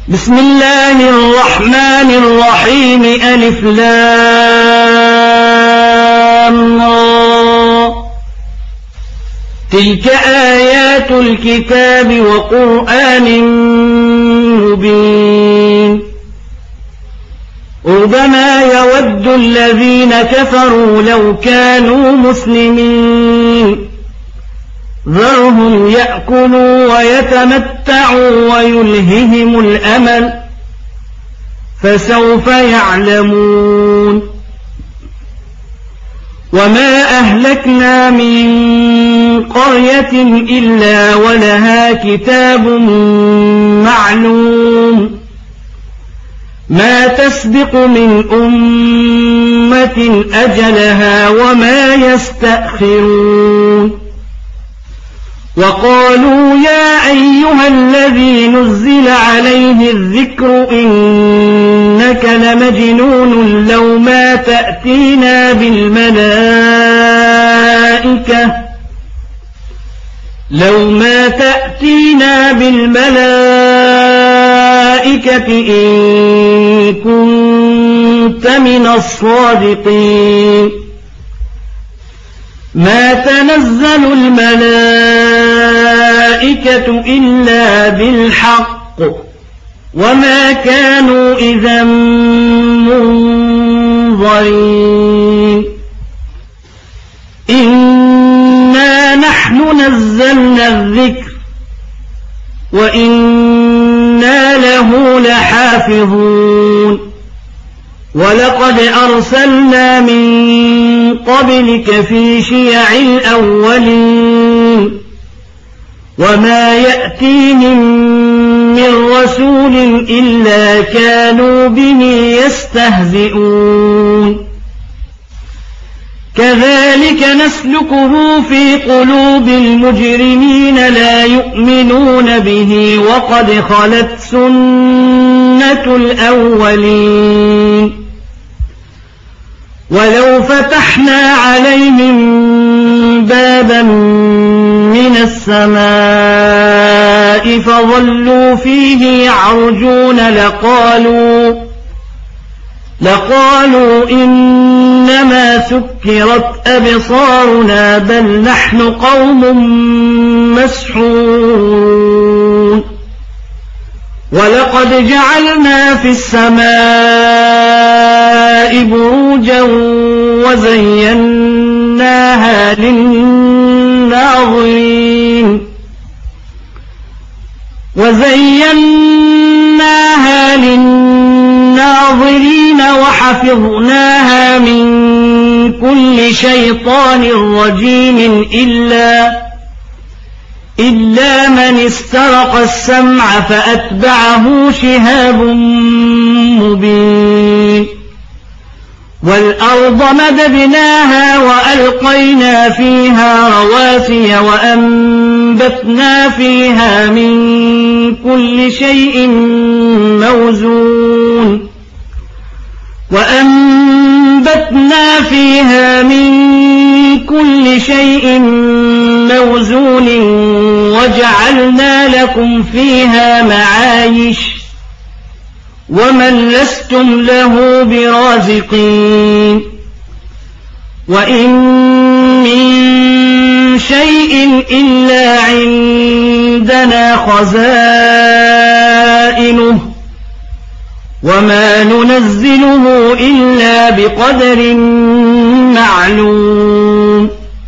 بسم الله الرحمن الرحيم ألف لام را. تلك آيات الكتاب وقرآن مبين. ربما يود الذين كفروا لو كانوا مسلمين ذرهم يأكلوا ويتمتعوا ويلههم الأمل فسوف يعلمون. وما أهلكنا من قرية إلا ولها كتاب معلوم ما تسبق من أمة أجلها وما يستأخرون. وقالوا يا أيها الذي نزل عليه الذكر إنك لمجنون لو ما تأتينا بالملائكة إن كنت من الصادقين. ما تنزل الملائكة إلا بالحق وما كانوا إذا منظرين. إنا نحن نزلنا الذكر وإنا له لحافظون. ولقد أرسلنا من قبلك في شيع الأولين وما يأتيهم من رسول إلا كانوا به يستهزئون. كذلك نسلكه في قلوب المجرمين لا يؤمنون به وقد خلت سنة الأولين. ولو فتحنا عليهم بابا من السماء فظلوا فيه يعرجون لقالوا إنما سكرت أبصارنا بل نحن قوم مسحورون. ولقد جعلنا في السماء بروجا وزيناها للناظرين وحفظناها من كل شيطان رجيم إلا من استرق السمع فأتبعه شهاب مبين. والأرض مددناها وألقينا فيها رواسي وأنبتنا فيها من كل شيء موزون وجعلنا لكم فيها معايش ومن لستم له برازقين. وإن من شيء إلا عندنا خزائنه وما ننزله إلا بقدر معلوم.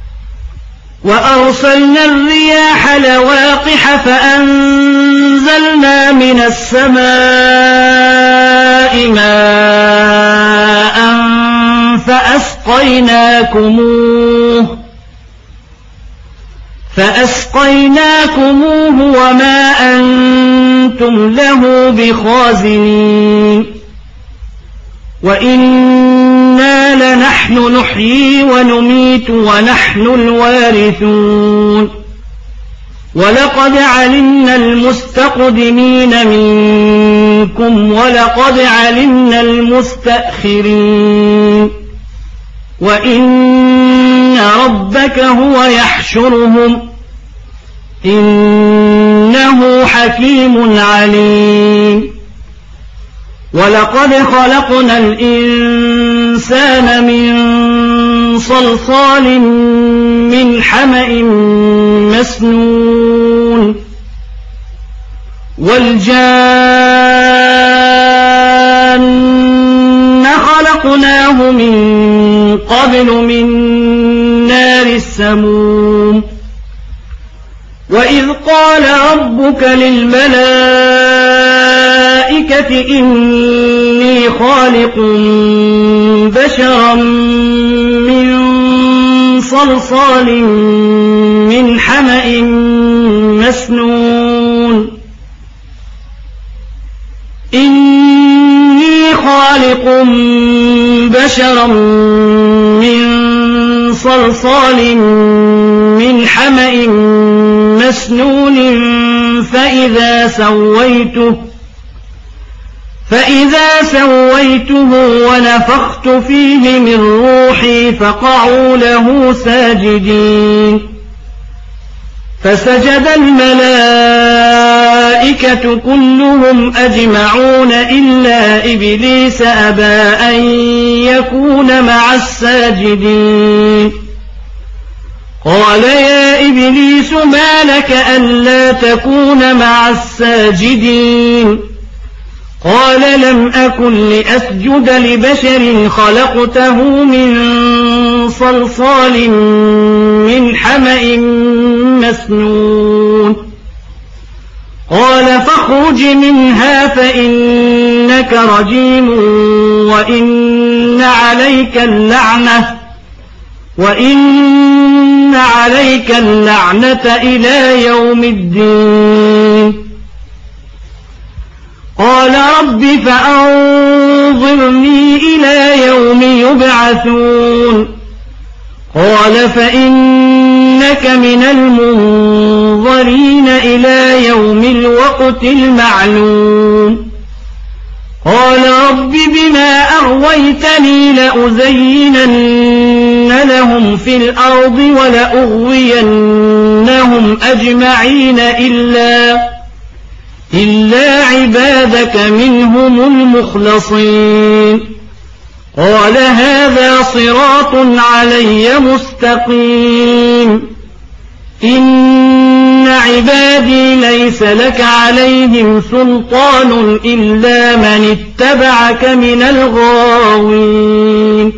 وأرسلنا الرياح لواقح فأنزلنا من السماء ماء فأسقيناكموه وما أنتم له بخازنين. وإنا لنحن نحيي ونميت ونحن الوارثون. ولقد علمنا المستقدمين منكم ولقد علمنا المستأخرين. وإن ربك هو يحشرهم إنه حكيم عليم. ولقد خلقنا الإنسان من صلصال من حمأ مسنون والجان خلقناه من قبل من نار السموم وإذ قال ربك للملائكة إني خالق بشرا من صلصال من حمأ مسنون إني خالق بشرا من صلصال من حمأ مسنون فإذا سويته ونفخت فيه من روحي فقعوا له ساجدين فسجد الملائكة كلهم أجمعون إلا إبليس أبى أن يكون مع الساجدين قال يا إبليس ما لك ألا تكون مع الساجدين قال لم أكن لأسجد لبشر خلقته من صلصال من حمأ مسنون قال فاخرج منها فإنك رجيم وإن عليك اللعنة إلى يوم الدين قال رب فأنظرني إلى يوم يبعثون قال فإنك من المنظرين إلى يوم الوقت المعلوم قال رب بما أغويتني لأزينن لهم في الأرض ولأغوينهم أجمعين إلا عبادك منهم المخلصين قال هذا صراط علي مستقيم إن عبادي ليس لك عليهم سلطان إلا من اتبعك من الغاوين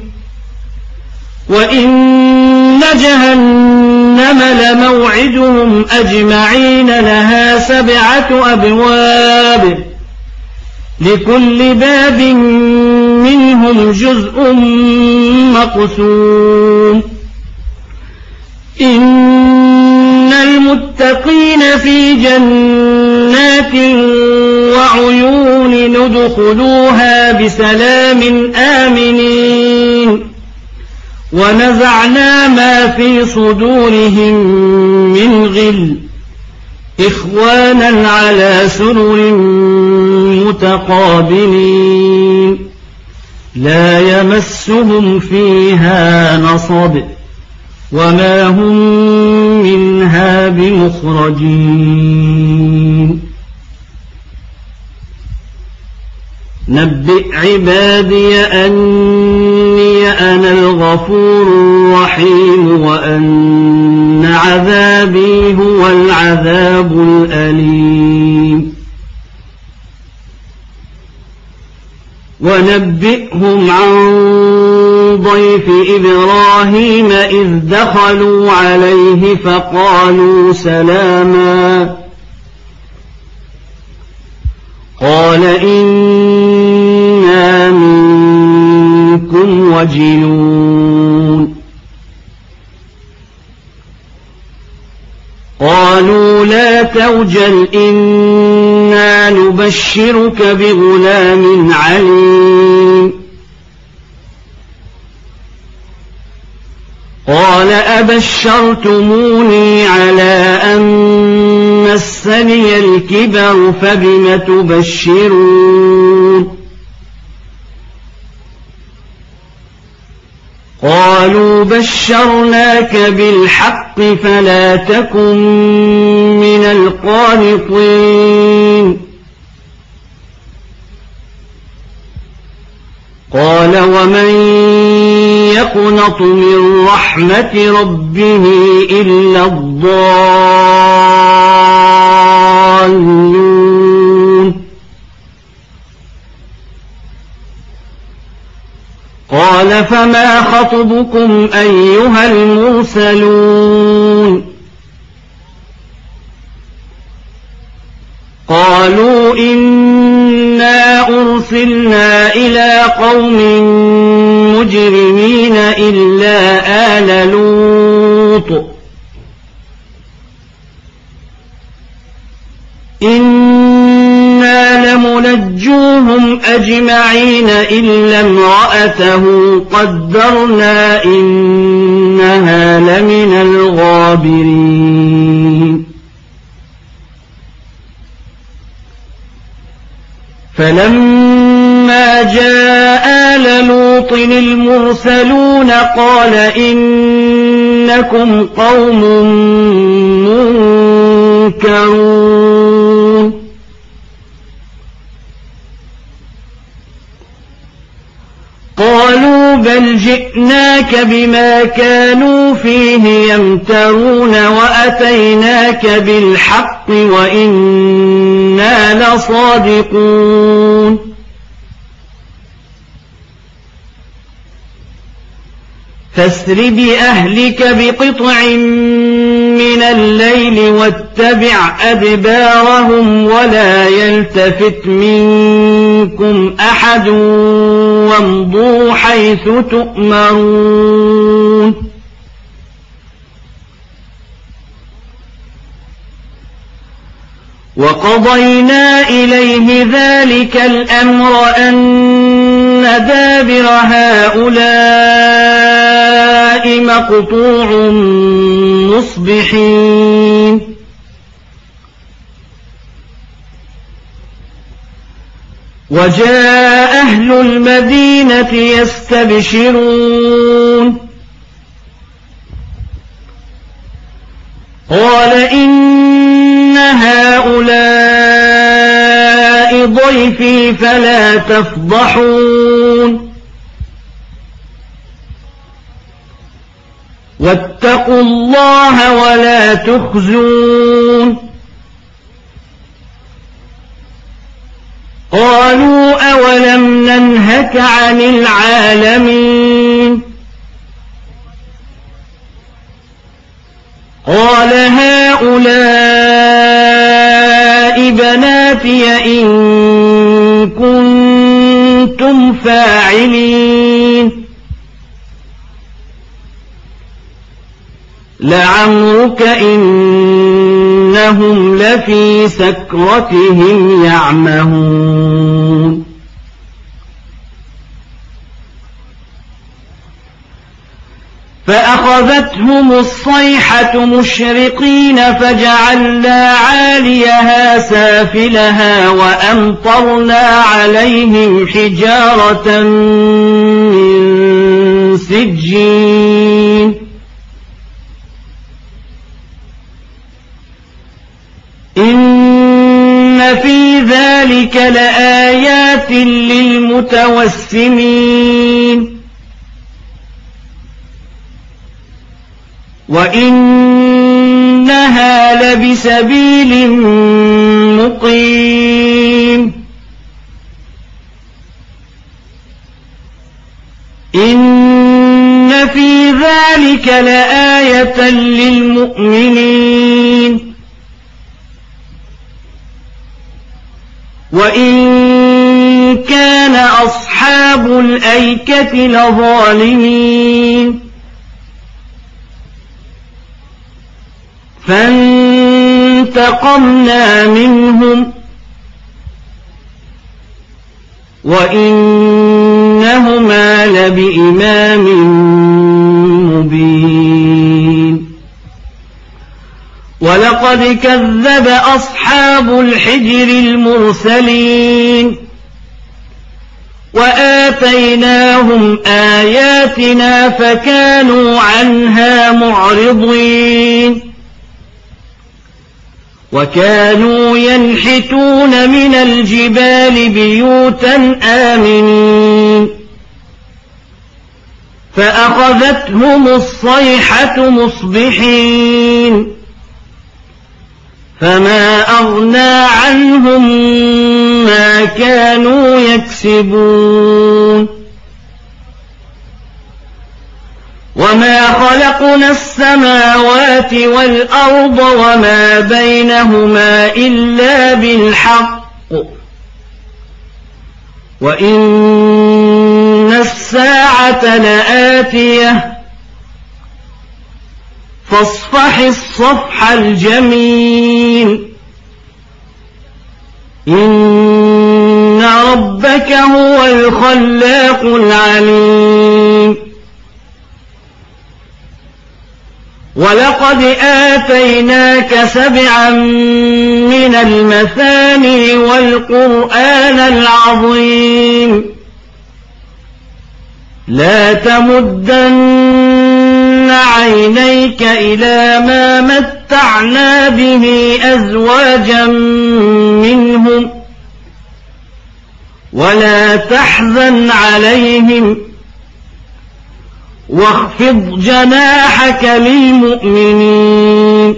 وإن جهنم لموعدهم أجمعين لها 7 أبواب لكل باب منهم جزء مقسوم إن المتقين في جنات وعيون ندخلوها بسلام آمنين ونزعنا ما في صدورهم من غل إخوانا على سرر متقابلين لا يمسهم فيها نصب وما هم منها بمخرجين نبئ عبادي أني أنا الغفور الرحيم وأن عذابي هو العذاب الأليم ونبئهم عن ضيف إبراهيم إذ دخلوا عليه فقالوا سلاما قال إنا منكم وجلون قالوا لا توجل إنا نبشرك بغلام عليم قال أبشرتموني على أن مسني الكبر فبم تبشرون قالوا بشرناك بالحق فلا تكن من القانطين قال ومن يقنط من رحمة ربه إلا الضالون قال فما خطبكم أيها المرسلون قالوا إنا أرسلنا إلى قوم مجرمين إلا آل لوط إنا لمنجوهم أجمعين إلا امرأته قدرنا إنها لمن الغابرين فلما جاء آل لوط المرسلون قال إنكم قوم منكرون قالوا بل جئناك بما كانوا فيه يمترون وأتيناك بالحق وإنا لصادقون فاسر بأهلك بقطع من الليل واتبع أدبارهم ولا يلتفت منكم أحد وامضوا حيث تؤمرون وقضينا إليه ذلك الأمر أن دابر هؤلاء مقطوع مصبحين وجاء أهل المدينة يستبشرون قال إن هؤلاء ضيفي فلا تفضحون واتقوا الله ولا تخزون قالوا أولم ننهك عن العالمين قال هؤلاء بناتي إن كنتم فاعلين لعمرك إنهم لفي سكرتهم يعمهون فأخذتهم الصيحة مشرقين فجعلنا عاليها سافلها وأمطرنا عليهم حجارة من سجين إن في ذلك لآيات للمتوسمين وإنها لبسبيل مقيم إن في ذلك لآية للمؤمنين وإن كان أصحاب الأيكة لظالمين فانتقمنا منهم وإنهما لبإمام مبين ولقد كذب أصحاب الحجر المرسلين وآتيناهم آياتنا فكانوا عنها معرضين وكانوا ينحتون من الجبال بيوتا آمنين فأخذتهم الصيحة مصبحين فما أغنى عنهم ما كانوا يكسبون وما خلقنا السماوات والأرض وما بينهما إلا بالحق وإن الساعة لآتية فاصفح الصفح الجميل إن ربك هو الخلاق العليم ولقد آتيناك 7 من المثاني والقرآن العظيم لا تمدن عينيك إلى ما متعنا به أزواجا منهم ولا تحزن عليهم واخفض جناحك للمؤمنين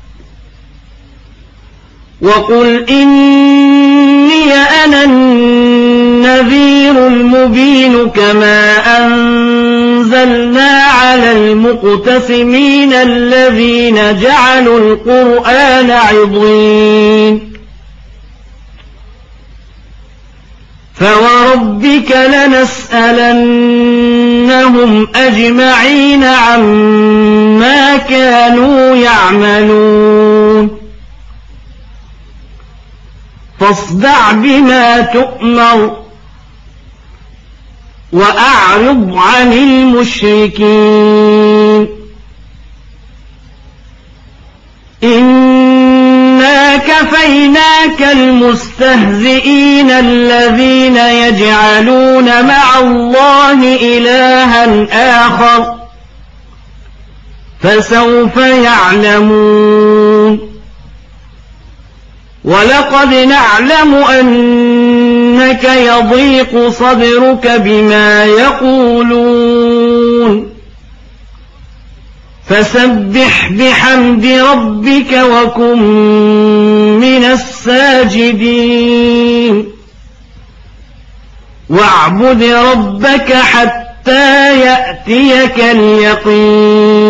وقل إني أنا النذير المبين كما أنزلنا على المقتسمين الذين جعلوا القرآن عضين فوربك لنسألنهم أجمعين عما كانوا يعملون فاصدع بما تؤمر وأعرض عن المشركين إنا كفيناك المستهزئين الذين يجعلون مع الله إلها آخر فسوف يعلمون ولقد نعلم أنك يضيق صدرك بما يقولون فسبح بحمد ربك وكن من الساجدين واعبد ربك حتى يأتيك اليقين